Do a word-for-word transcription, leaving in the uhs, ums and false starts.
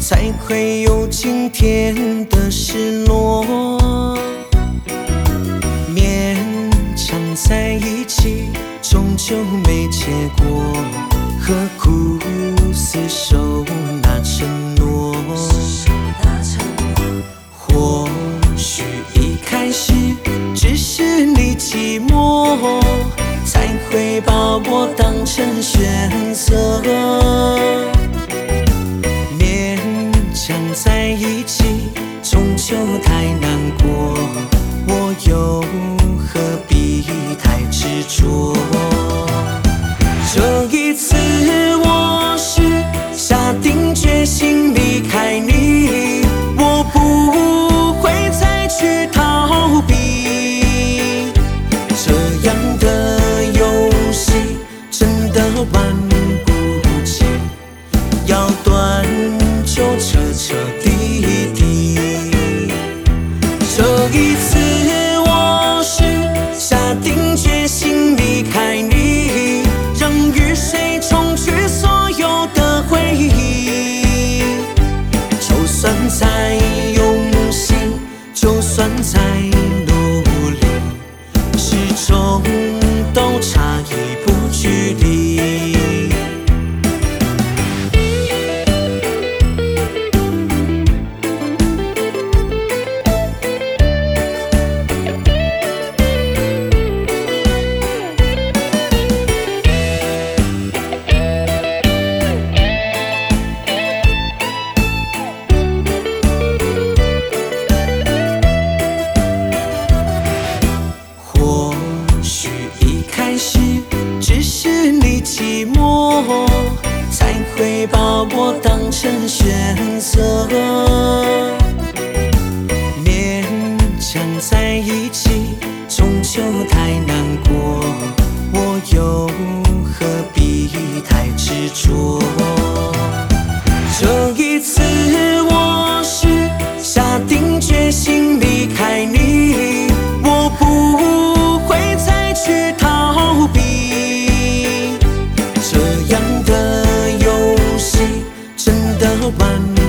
才会有今天的失落。勉强在一起，终究没结果，何苦厮守那承诺？或许一开始只是你寂寞，才会把我当成选择。勉强在一起，终究太难过，我又何必太执着？这一次我是下定决心离开你，我不会再去逃避。这样的游戏真的玩不起，要断就彻彻底底。这一次我是下定决心离开你，让雨水冲去所有的回忆。就算再用心，就算再努力，始终都差一步距离。或许一开始只是你寂寞，才会把我当成选择。勉强在一起，终究太难过，我又何必太执着？这一次我是下定决心离开你，我不会再去逃避。这样的游戏真的玩